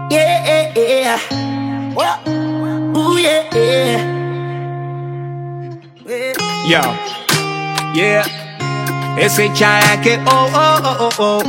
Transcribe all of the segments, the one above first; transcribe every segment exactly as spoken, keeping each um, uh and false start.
Yeah, yeah. Well, ooh, yeah, yeah. Yo, yeah. S H I K O O O O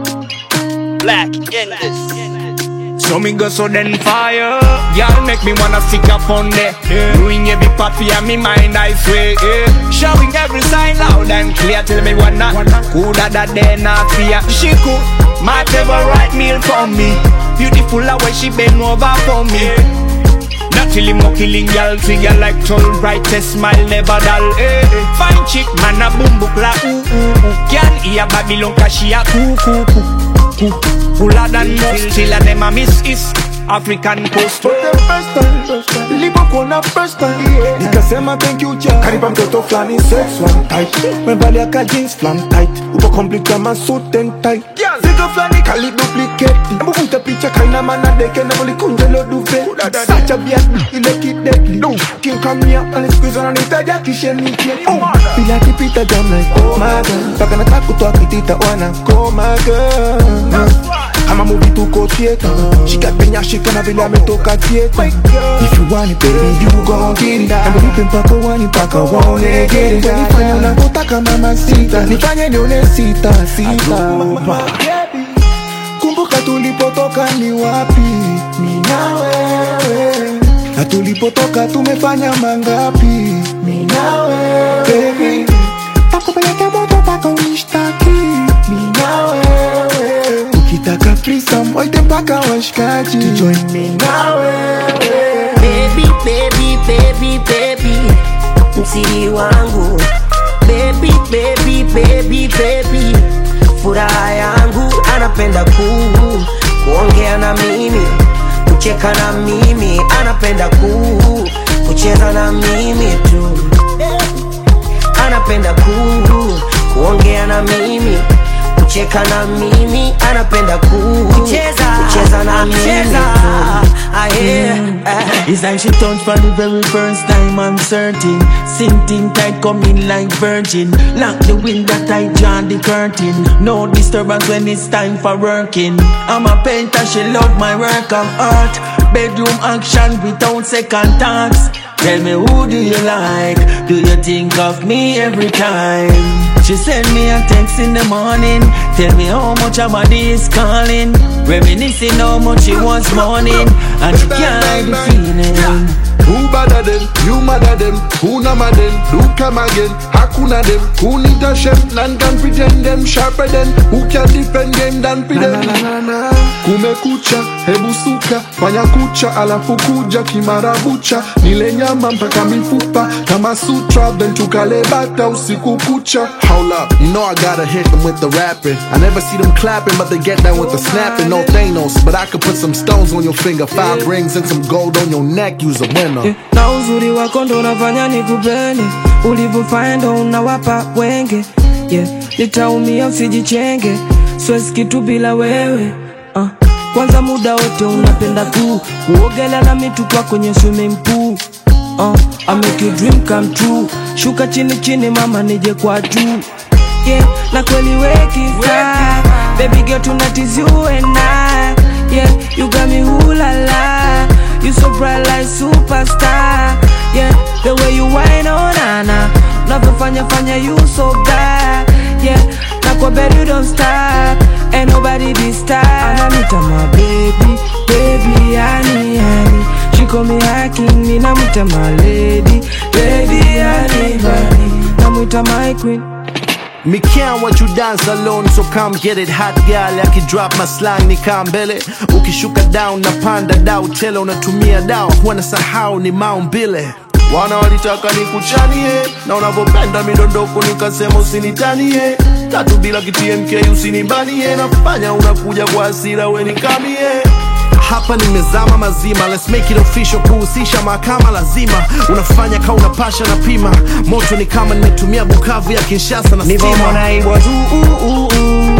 Black in this. So me go so then fire. Y'all make me wanna stick up on there. Yeah. Ruin every part for me mind I swear. Yeah. Showing every sign loud and clear. Tell me what not coulda that day not fear. She cool, my favorite meal for me. Beautiful the way she bend over for me. Yeah. Not till him killing y'all, figure like tall, brightest smile never dull. Eh, eh. Fine chick, man a boom book la ooh ooh ooh. Can't hear Babylon 'cause she a coo coo coo coo. Cooler than most, still a them a miss is African coast. For the first time, lipo kona first time. Nikasema thank you ja. Kariba mtoto flani sex one tight. Mevalia ka jeans flan tight. Uko complete kama suit and tie. Zigo flani kali duplicate. Mbukuta picha kaina mana deke na muli kunje lo duve. Sacha biya ile kidekli. King come here and squeeze on it ya kisheni kien. Bila kipita jam like oh my god. Baka nataka kutoa kitita wana oh my god. I'm a movie to go theater. She got penya shika na vile ametoka theater. If you want it baby you gon' get it. I'm a whipping paka wani paka wone get it. Nifanye unapotaka mama sita. Nifanye nione sita sita. Kumbuka tulipotoka ni wapi? Mimi na wewe. Na tulipotoka tumefanya mangapi? Mimi na wewe. Baby takupeleka moto paka unishtaki. Mimi na wewe. Ukitaka threesome waite mpaka washikaji to join me na wewe. Baby, baby, baby, baby, msiri wangu. Baby, baby, baby, baby, furaha yangu. Anapenda ku kuongea na mimi, kucheka na mimi. Anapenda ku kucheza na mimi tu. Anapenda ku kuongea na mimi, kucheka na mimi. Anapenda ku kucheza kucheza na mimi tu. I hear uh. It's like she touched for the very first time, I'm certain. Sinking tight, coming like virgin. Lock the window tight, draw the curtain. No disturbance when it's time for working. I'm a painter, she love my work of art. Bedroom action without second thoughts. Tell me who do you like? Do you think of me every time? She send me a text in the morning. Tell me how much her body is calling. Reminiscing how much she wants morning. And she can't hide the feeling. Who better them? You mother them? Who nama them? Do come again? Hakuna them? Who need a shem? None can pretend them sharper than. Who can defend them than pretend? Na, na, na, na. Kumekucha, hebu suka. Fanya kucha, alafu kuja kimarabucha. Nile nyama mpaka mifupa. Kama sutra, then tukale bata usiku kucha. Hold up, you know I gotta hit them with the rapping. I never see them clapping, but they get down with the snapping. No Thanos, but I could put some stones on your finger. Five rings and some gold on your neck, you's a winner. Yeah. Na uzuri wako ndo nafanya nikupende. Ulivyofanya ndo unawapa wenge. Yeah, nitaumia usijichenge. Siwezi kitu bila wewe. uh. Kwanza muda wote unapenda tu kuogelea na mitupa kwenye swimming pool. uh. I make your dream come true. Shuka chini chini mama nije kwa juu. Yeah, na kweli wekisa. Baby girl tonight is you and I. Yeah, you got me ooh la la. You so bright like superstar. Yeah, the way you whine on Nana. Unavyofanya fanya you so bad. Yeah, na kwa bed you don't stop. Ain't nobody this time. Anamita my baby, baby, honey, honey. She call me hacking, me namita my lady, lady, honey, honey. Namita my queen. Me can't watch you dance alone, so come get it hot girl. I can drop my slang ni kambele. Ukishuka down na panda dau tele unatumia dau. Wana sahau ni maumbile. Wana walitaka nikuchanie na unavopenda midondoko nikasema usinitanie. Tatu bila ki T M K usinibanie. Nafanya unakuja kwa hasira we nikamie. Hapa nimezama mazima, let's make it official. Kuhusisha mahakama lazima. Unafanya ka unapasha na pima. Moto ni kama nimetumia Bukavu ya Kinshasa na stima. Nivo mona it was ooh ooh ooh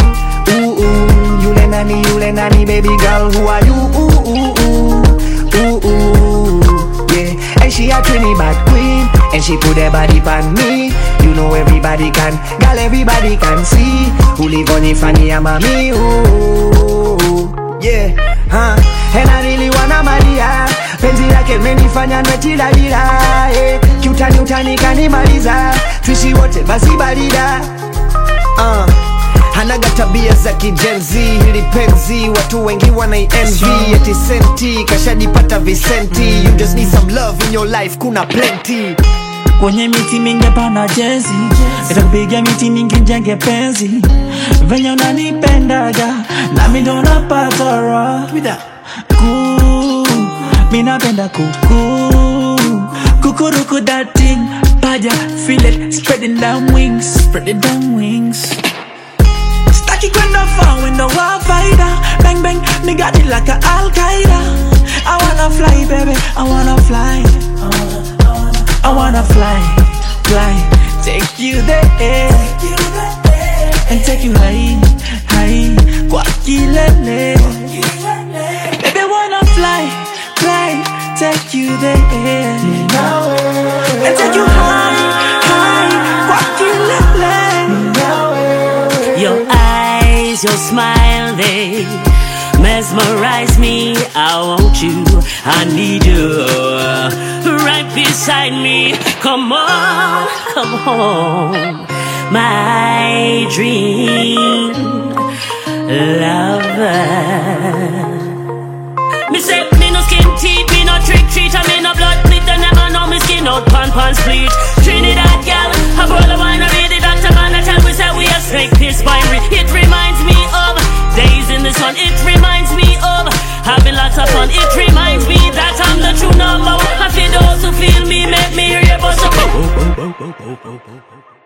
ooh ooh. Yule nani yule nani baby girl who are you ooh ooh ooh ooh ooh. Yeah, and she a Trinidad queen and she put her body on me. You know everybody can, girl everybody can see. Who live on if Fanny and mommy ooh. Yeah, huh? and I really wanna maria. Penzi lake menifanya nwetilalila, eh. Kiutani utani kanimaliza, tuishi wote basi barida. uh. Hanaga tabia za kijenzi, hili penzi watu wengi wanai-envy. Eti senti, kashajipata visenti. You just need some love in your life, kuna plenty. Kwenye miti mingi pana jezi, nitakupigia miti mingi njenge penzi. Venye unanipendaga, nami ndo napata raha. Kuu, mina penda kuku kukuruku that thing, paja, feel it, spreading down wings, spreading down wings. Staki kwenda far when the war fighter, bang bang, me got it like a Al-Qaeda. I wanna fly baby, I wanna fly, I wanna fly, fly, take you there, and take you high, high, kwa kilele. Baby wanna fly, fly, take you there, and take you high, high, kwa kilele. Your eyes, your smile, they mesmerize me. I want you, I need you right beside me. Come on, come home, my dream lover. Me say me no skin teeth, me no trick treat, and me no blood bleed. They never know me skin out pan pan split. Trinidad gal, a brother wine a read the doctor man a tell we say we a snake piss binary. It reminds me of days in the sun. It reminds me of having lots of fun. It reminds me that I'm the true number one. I feel those who feel me, make me hear your buzz.